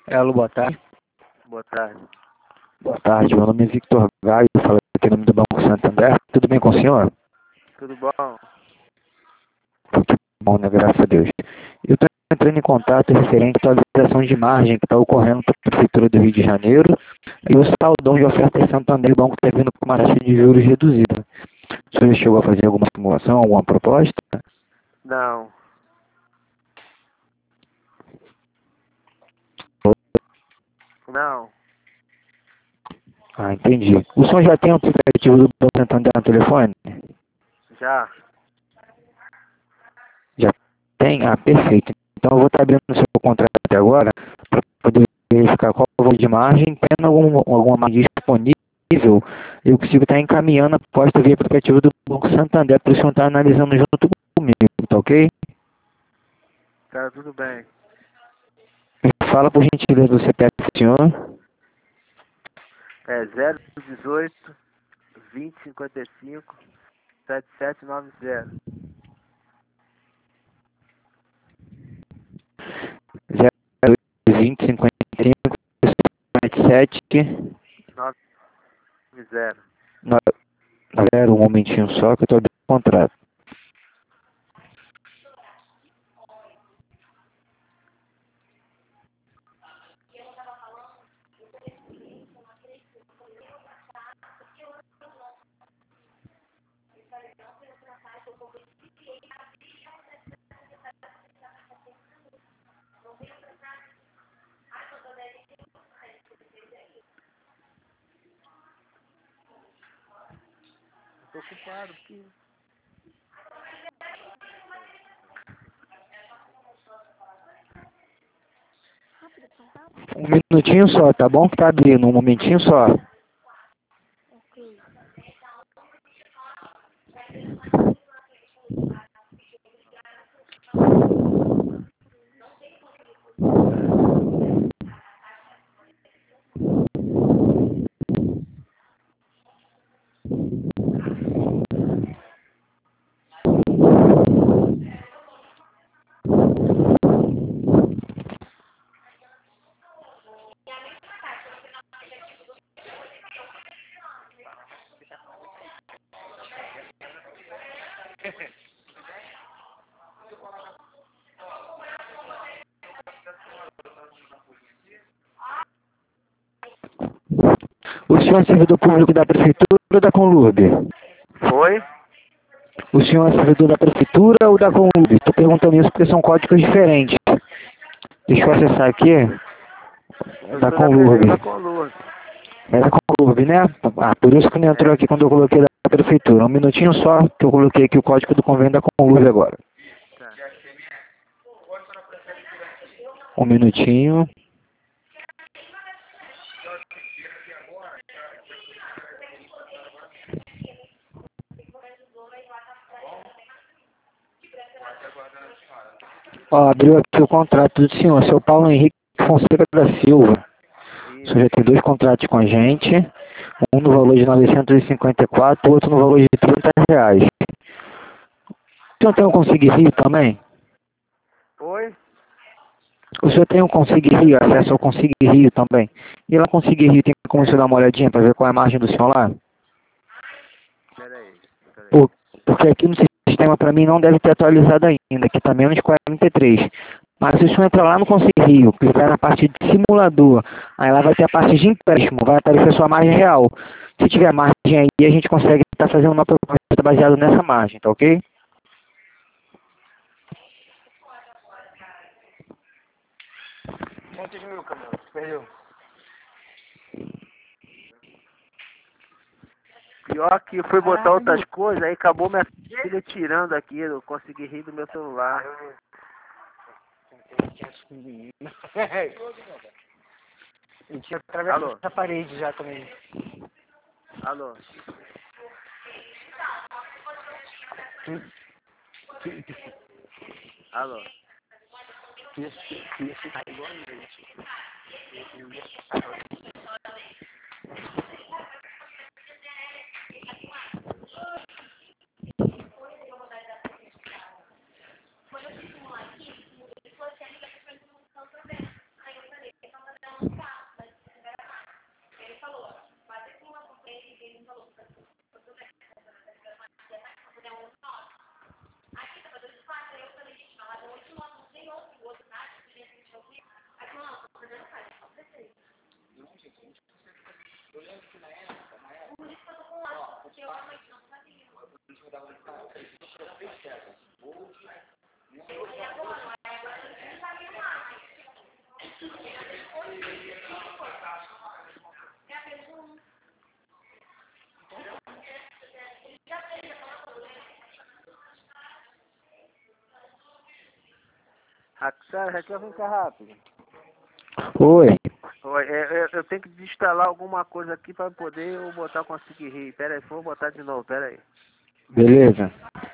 Alô, boa tarde. Boa tarde. Boa tarde, meu nome é Victor Gaio, falo aqui em nome do Banco Santander. Tudo bem com o senhor? Tudo bom? Que bom, né? Graças a Deus. Eu estou entrando em contato referente à atualização de margem que está ocorrendo para a Prefeitura do Rio de Janeiro e o saldão de oferta de Santander, o banco está vindo com uma taxa de juros reduzida. O senhor chegou a fazer alguma simulação, alguma proposta? Não. Não. Ah, entendi. O senhor já tem o aplicativo do Banco Santander no telefone? Já. Já tem? Ah, perfeito. Então eu vou estar abrindo o seu contrato agora para poder verificar qual é o valor de margem. Tendo alguma margem disponível, eu consigo estar encaminhando a proposta via aplicativo do Banco Santander para o senhor estar analisando junto comigo, tá ok? Tá tudo bem. Fala por gentileza do CPF do senhor. É 018 2055 7790. 020 55 77 90. 0, um momentinho só que eu estou abrindo o contrato. Tô ocupado aqui. Um minutinho só, tá bom? Que tá abrindo, um momentinho só. O senhor é servidor público da Prefeitura ou da Conlurb? Foi? O senhor é servidor da Prefeitura ou da Conlurb? Estou perguntando isso porque são códigos diferentes. Deixa eu acessar aqui. Eu Da sou da Prefeitura da Conlurb. Conlurb. É da Conlurb, né? Ah, por isso que não entrou É. aqui quando eu coloquei da Prefeitura. Um minutinho só que eu coloquei aqui o código do convênio da Conlurb agora. Tá. Um minutinho. Ó, abriu aqui o contrato do senhor, seu Paulo Henrique Fonseca da Silva. O senhor Isso. já tem dois contratos com a gente. Um no valor de 954, outro no valor de R$ 30. O senhor tem um Consigue Rio também? Oi? O senhor tem um Consigue Rio, acesso ao Consigue Rio também? E lá Consigue Rio tem como o senhor dar uma olhadinha para ver qual é a margem do senhor lá? Pera aí. Porque aqui no sistema para mim não deve ter atualizado ainda, que está menos de 43. Mas se o senhor entrar lá no Consigue Rio, clicar na parte de simulador, aí lá vai ter a parte de empréstimo, vai aparecer a sua margem real. Se tiver margem aí, a gente consegue estar fazendo uma proposta baseada nessa margem, tá ok? Quantos mil, Camilo? Perdeu. Pior que eu fui botar outras coisas, aí acabou minha filha tirando aqui, eu consegui rir do meu celular. Ele tinha atravessado Alô? essa parede já também. Alô? Alô? Isso tá igual a ele. Raquel, vem cá rápido. Oi. Oi, eu tenho que desinstalar alguma coisa aqui para poder eu botar o Conseguir Rir. Pera aí, vou botar de novo, pera aí. Beleza.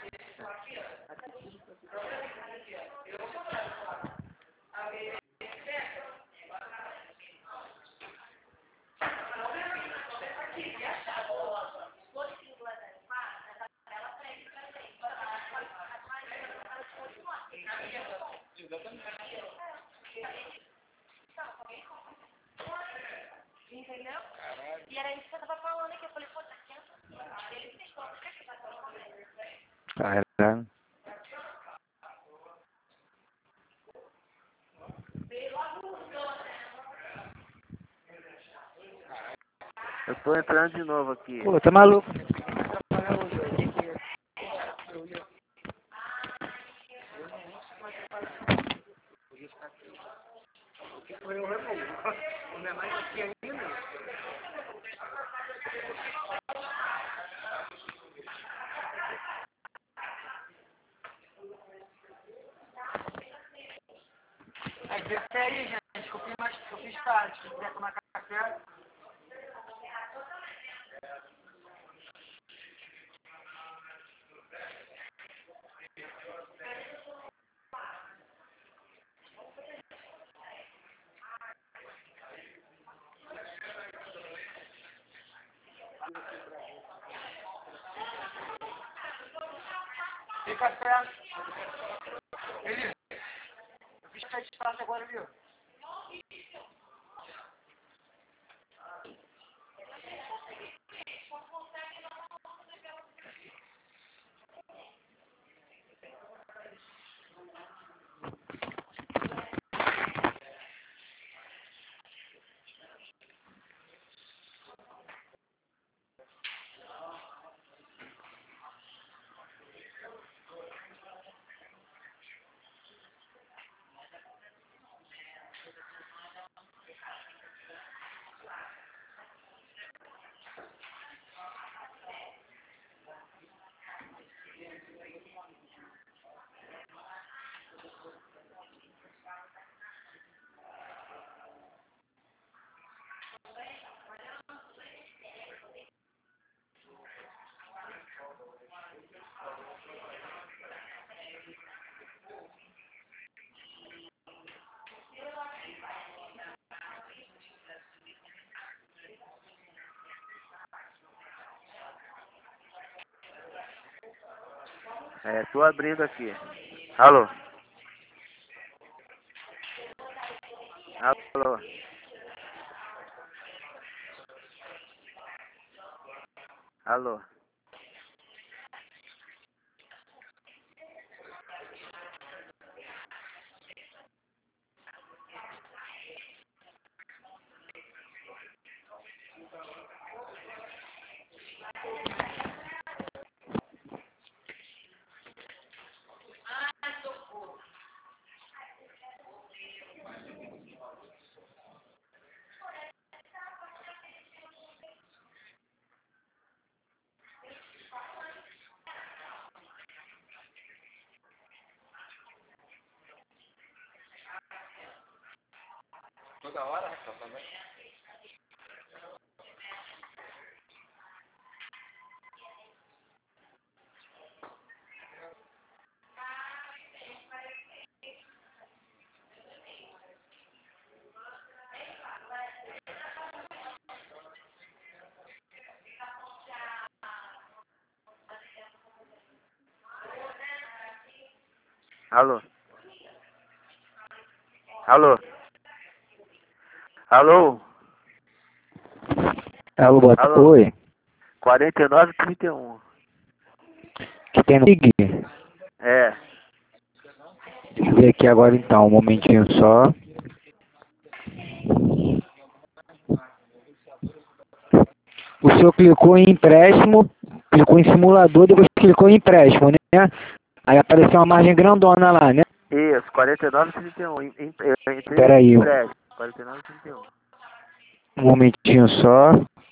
Entendeu? E era isso que eu tava falando aqui. Eu falei, pô, tá quieto. Ele fez, por que você tá falando? Caralho. Eu tô entrando de novo aqui. Pô, tá maluco. Aí, desce aí, gente, que eu fiz tarde. Se quiser tomar café. Tem café. Ele, eu fiz pé de espaço agora, viu? Tô abrindo aqui. Alô? Alô? Alô? Toda hora, Raquel, também. Alô? Alô? Alô? Alô, bota. Alô? Oi. 49,31. Que tem no Big. É. Deixa eu ver aqui agora então, um momentinho só. O senhor clicou em empréstimo, clicou em simulador, depois clicou em empréstimo, né? Aí apareceu uma margem grandona lá, né? Isso, 49,31. Eu entrei Espera aí, em empréstimo. 49,31. um momentinho só.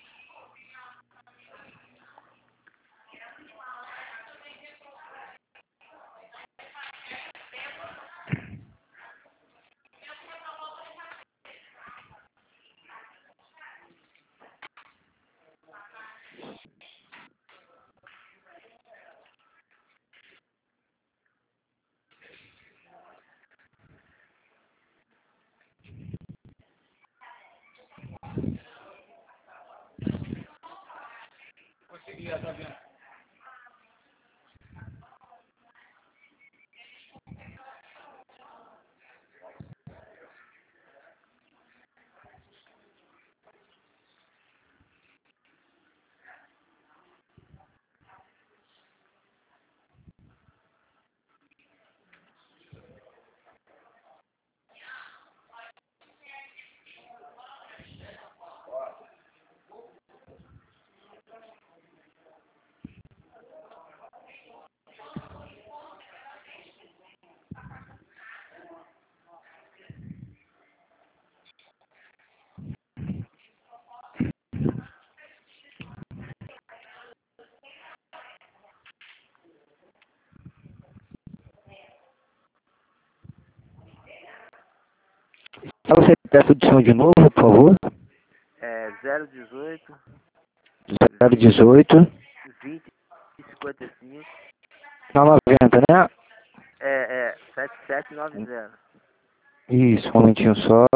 Só você peça o som de novo, por favor. É 018 018 20 55. 990, né? 7790. Isso, um momentinho só.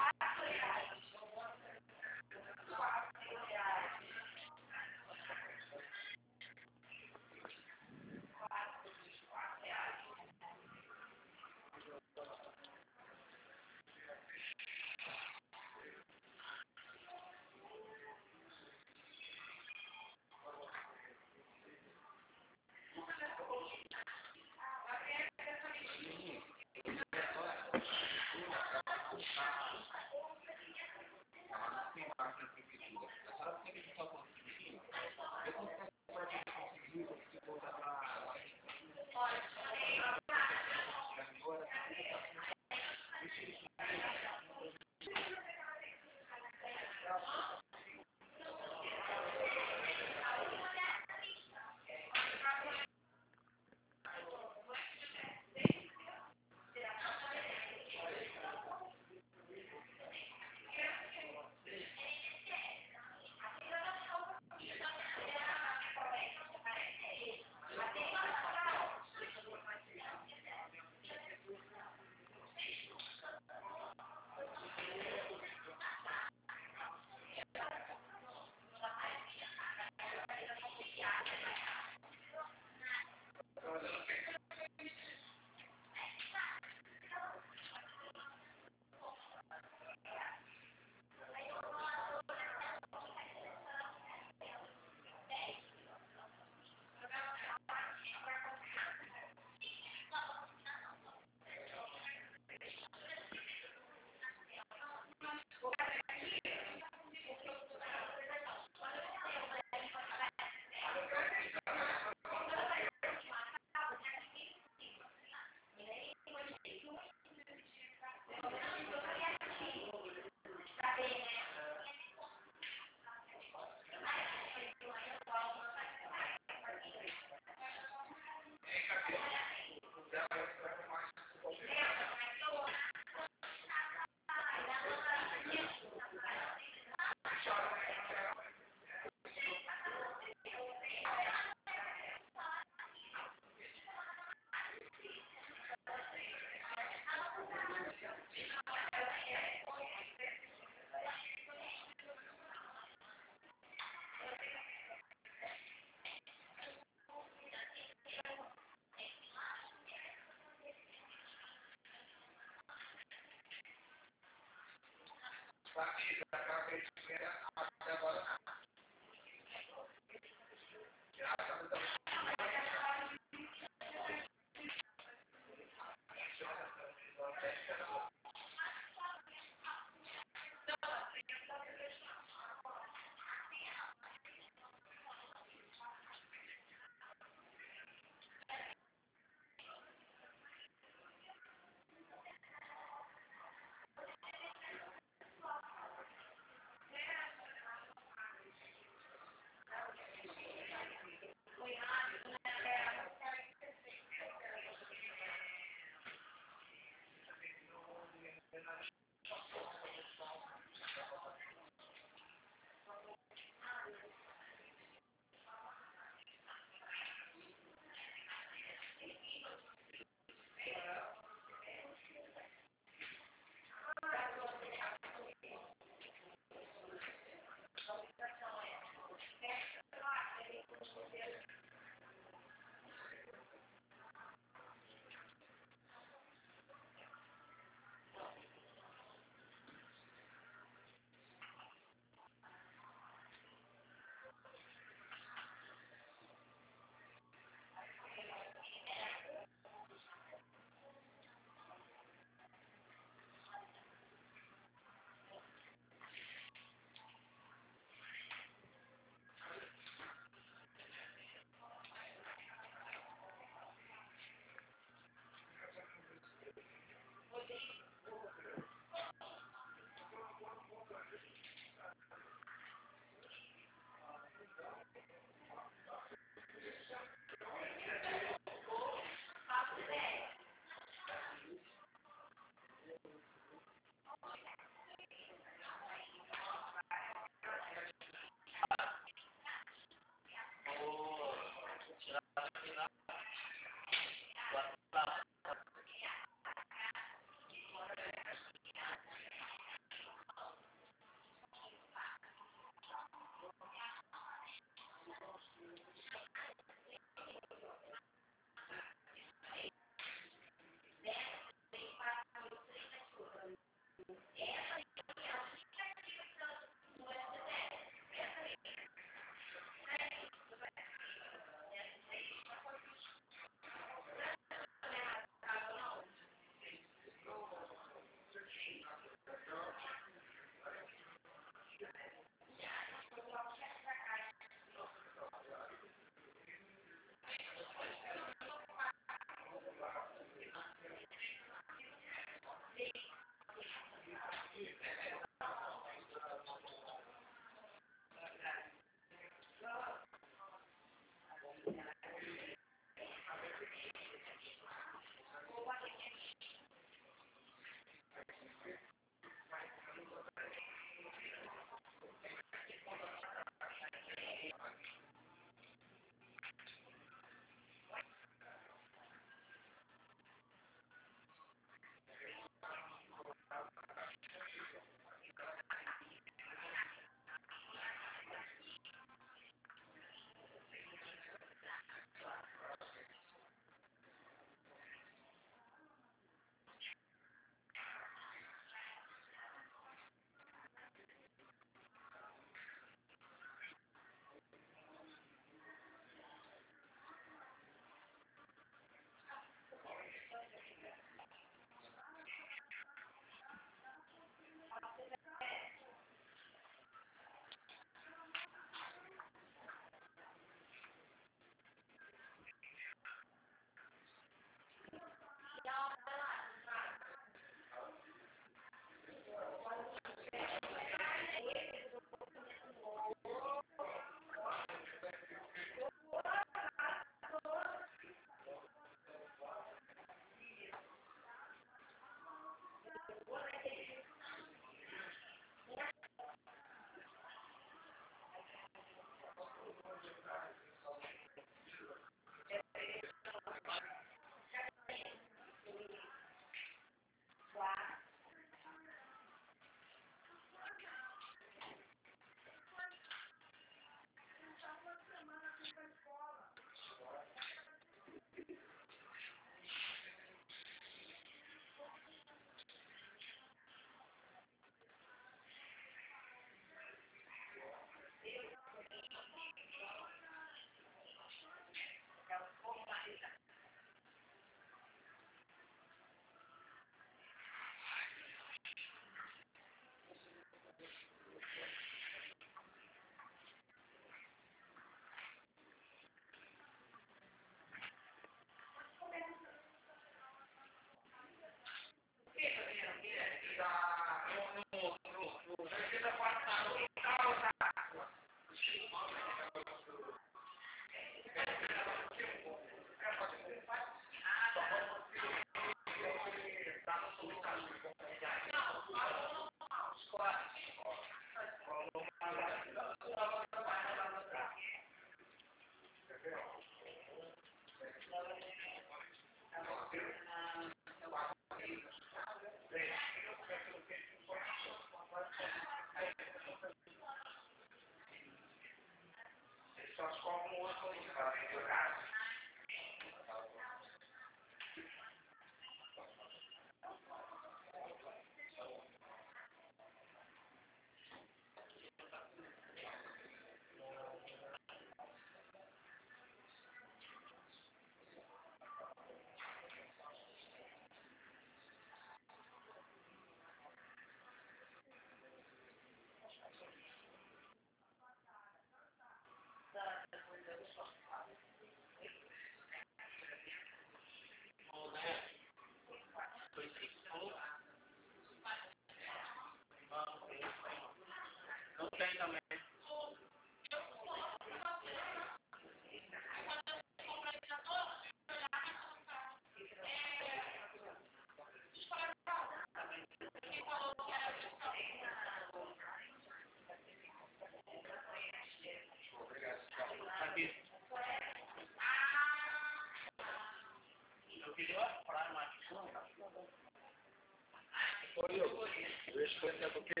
Eu escolhi o quê?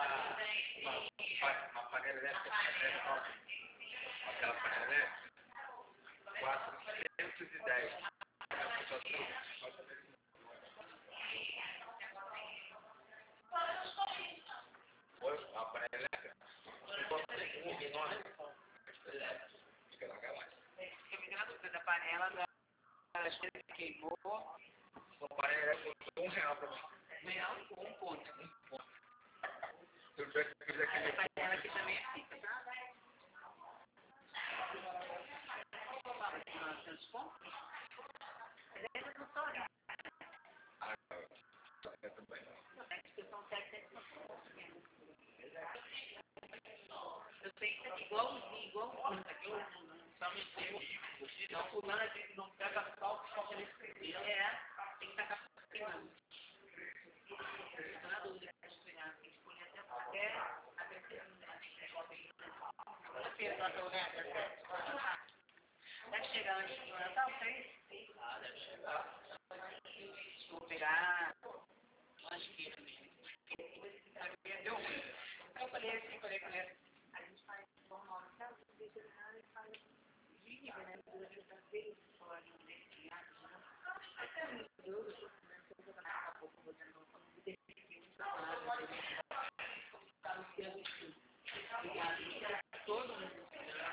Uma panela elétrica, aquela panela elétrica, 410. A panela elétrica, um menor, fica na galáxia. Eu me dei uma dúvida da panela, da queimou. A panela elétrica custou R$1 pra mim. Não, um ponto. Se eu tivesse feito aquele... A panela aqui também é fita. Tantos pontos? Eles não são, né? Ah, eu também não. A discussão técnica. Eu sei que é igualzinho, só me entendo. Não, fulano não pega só o que ele escreveu. Tem que tacar por cima. Estou na dúvida de estudar, tem que escolher até a terceira segunda-feira, tá jogando? Deve chegar antes do Natal, tem? Ah, deve chegar. Vou pegar acho que deu ruim. Eu falei assim, falei. A gente faz normal, sabe? Deixa ele lá e faz vive, né? Durante a vez, fora de um desse até muito duro, eu vou dar um pouco, vou dar um pouco de todo mundo.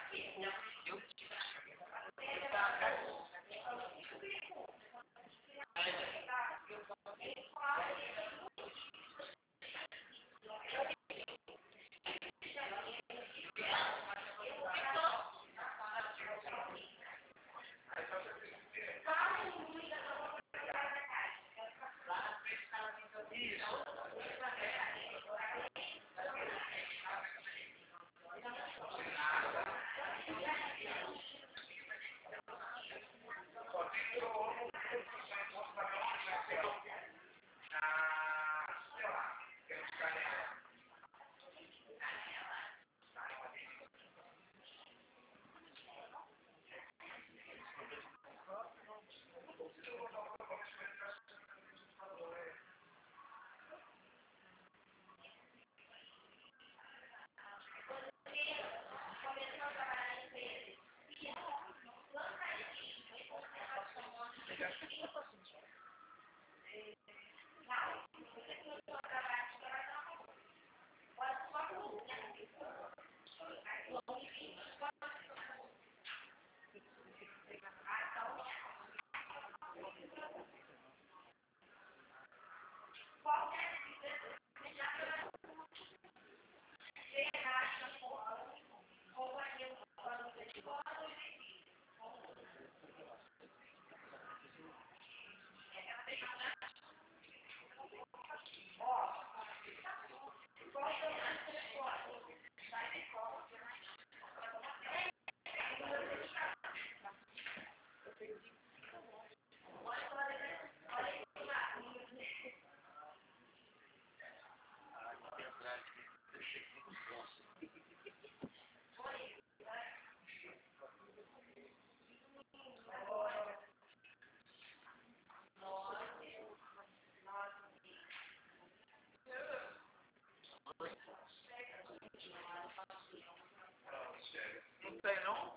Não tem não?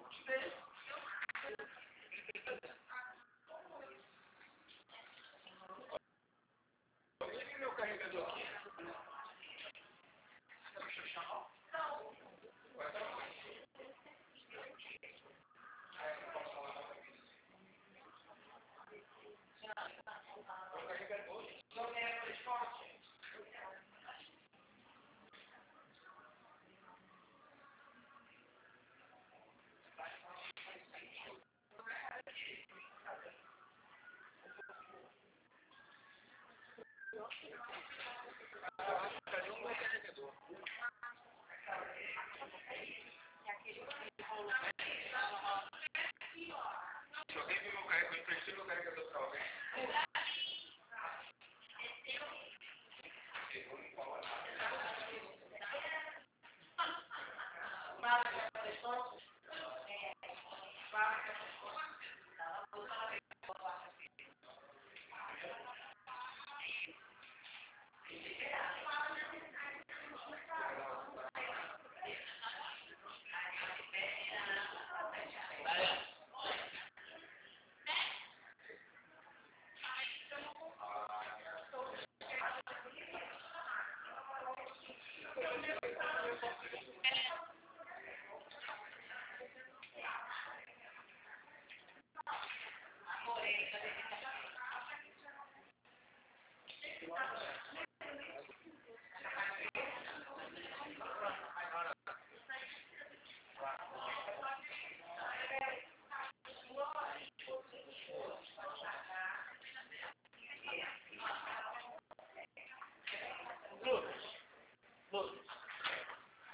Olha meu carregador aqui. Cadê o meu carregador?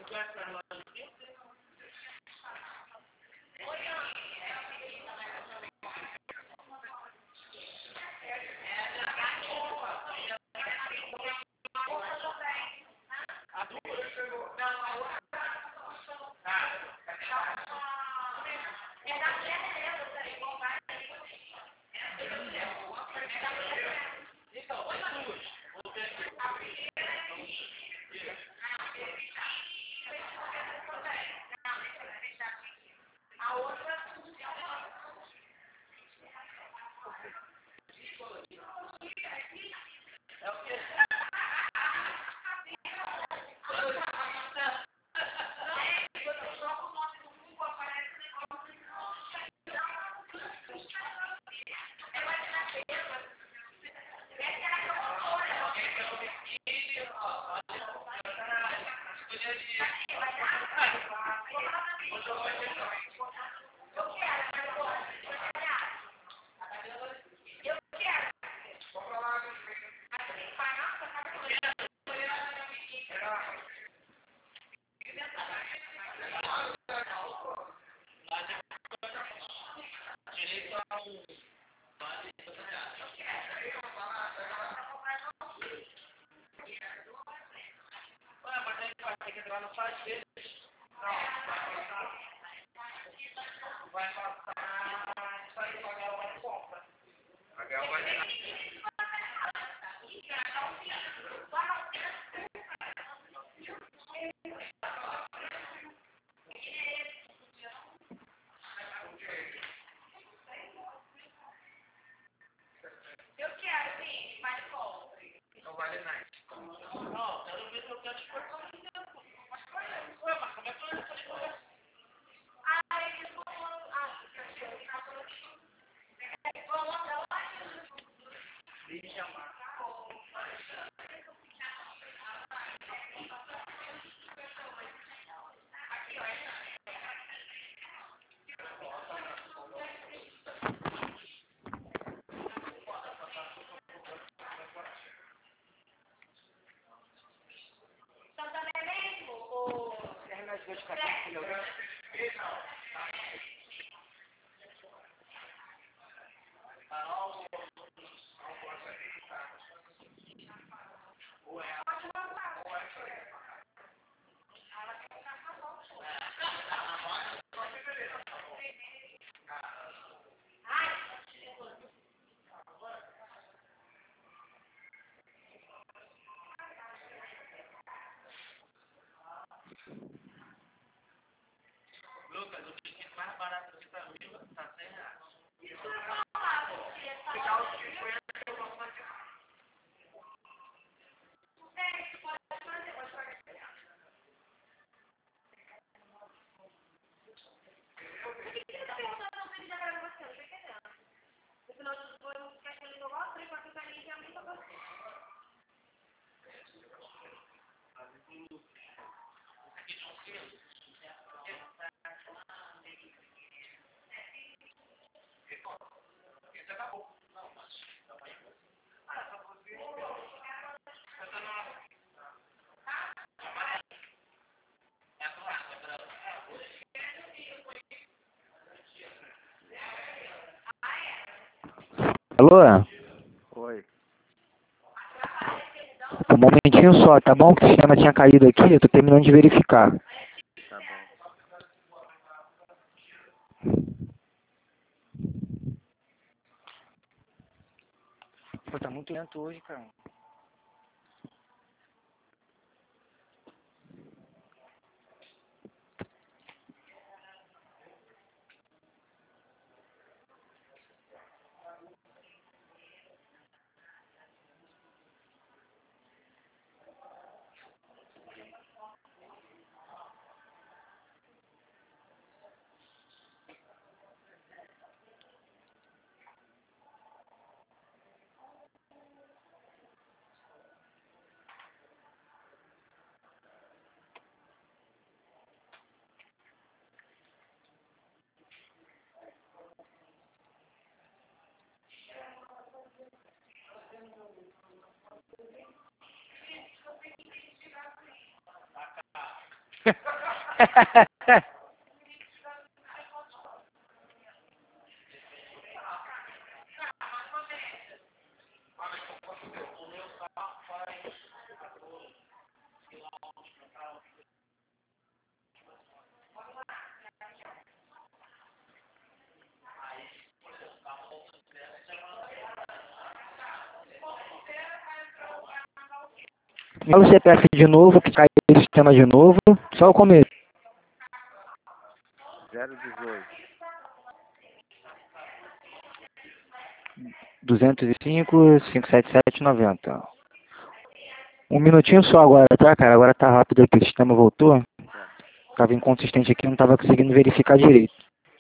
Lucas, o brinquedo mais barato aqui pra mim tá R$100. Esse acabou. Não, mas tamanho. Alô? Oi. Um momentinho só, tá bom? Que o sistema tinha caído aqui, eu tô terminando de verificar. Tá bom. Pô, tá muito lento hoje, cara. Fala o CPF de novo, que caiu o sistema de novo. Só o começo. 018. 205, 577, 90. Um minutinho só agora, tá, cara? Agora tá rápido aqui, o sistema voltou. Tava inconsistente aqui, não tava conseguindo verificar direito.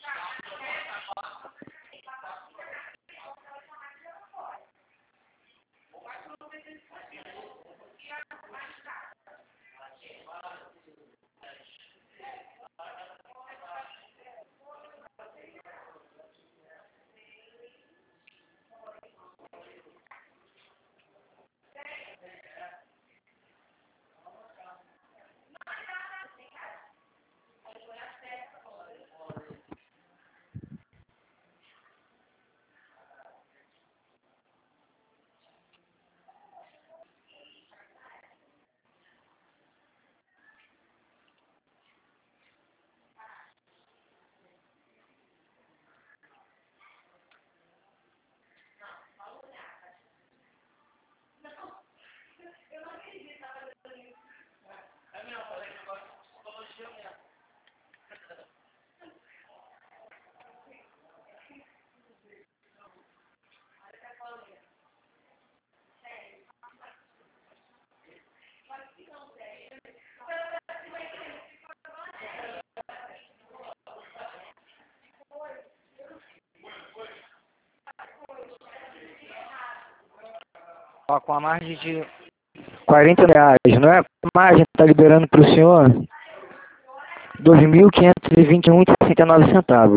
Ó, com a margem de 40 reais, não é? A margem tá liberando pro senhor 2.521,69 centavos.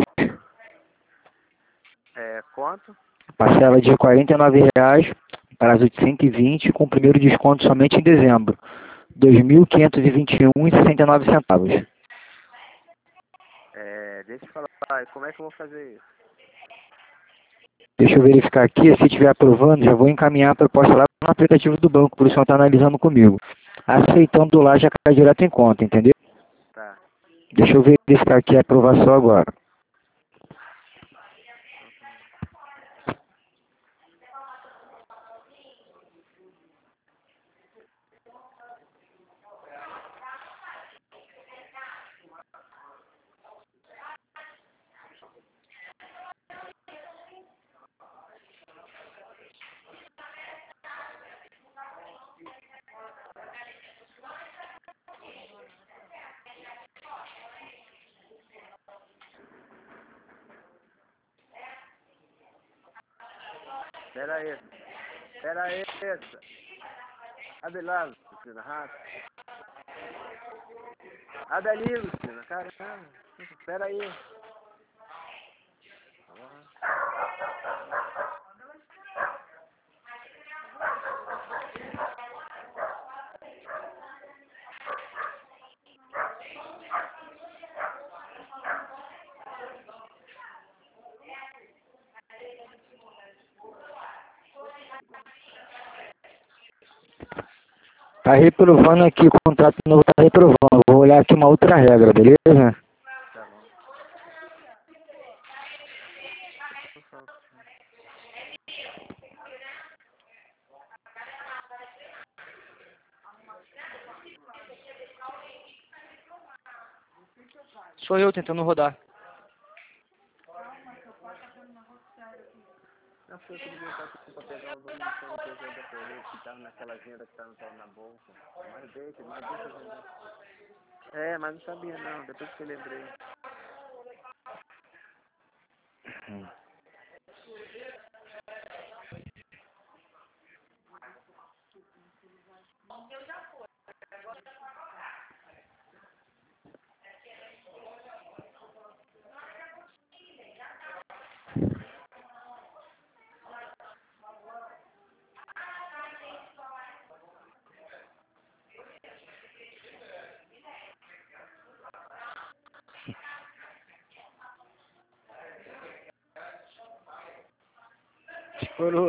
Quanto? Parcela de 49 reais, prazo de 120, com o primeiro desconto somente em dezembro. 2.521,69 centavos. Deixa eu falar, e como é que eu vou fazer isso? Deixa eu verificar aqui, se estiver aprovando, já vou encaminhar a proposta lá no aplicativo do banco, por isso senhor está analisando comigo. Aceitando lá, já cai direto em conta, entendeu? Tá. Deixa eu verificar aqui a aprovação agora. Pera aí. Abre lá, Lucina, rápido. Abre ali, Lucina, caramba. Pera aí. Tá reprovando aqui, o contrato novo tá reprovando. Vou olhar aqui uma outra regra, beleza? Tá bom. Sou eu tentando rodar. Não foi que ninguém tá aqui pra pegar os homens que eu da Pereira, que estavam naquela agenda que tava na bolsa. Mas deixa vender. Mas não sabia não, depois que eu lembrei. Estourou.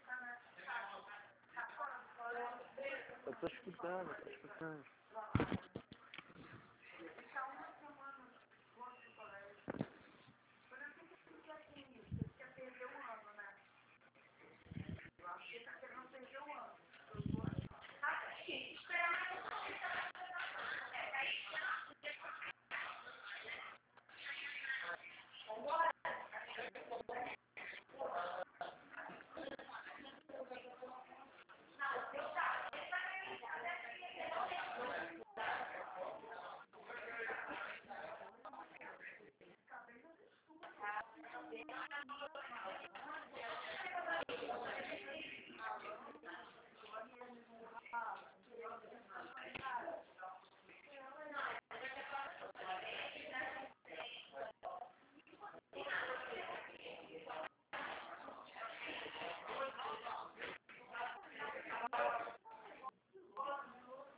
Eu tô escutando, eu tô escutando.